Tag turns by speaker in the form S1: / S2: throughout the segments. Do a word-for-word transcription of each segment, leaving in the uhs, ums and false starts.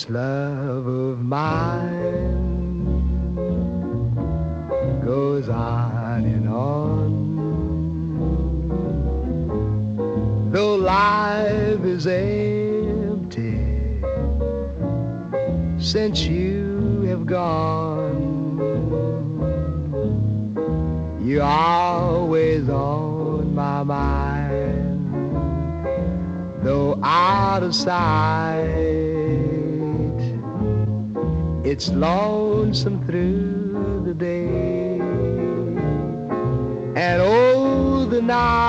S1: This love of mine goes on and on, though life is empty since you have gone. You're always on my mind, though out of sight. It's lonesome through the day, and oh, the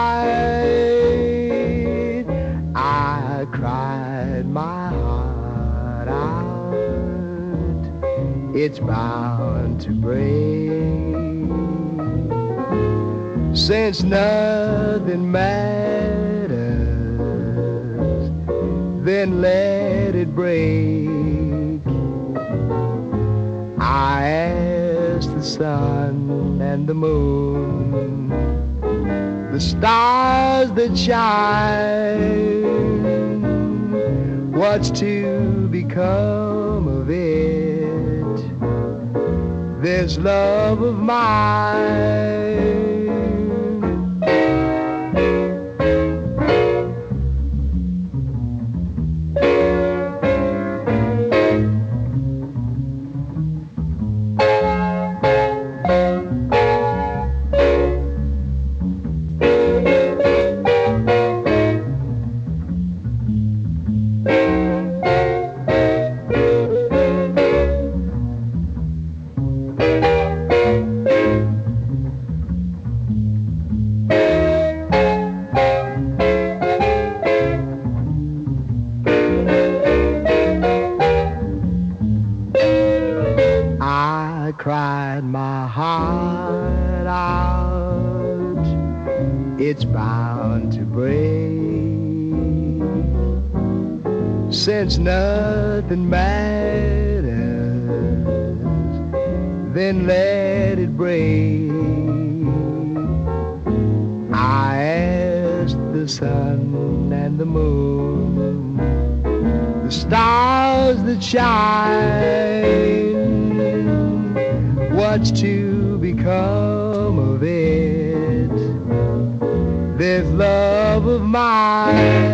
S1: night I cried my heart out. It's bound to break, since nothing matters, then let it break. I asked the sun and the moon, the stars that shine, what's to become of it, this love of mine? I cried my heart out, it's bound to break, since nothing matters, then let it break. I asked the sun and the moon, the stars that shine, what's to become of it, this love of mine?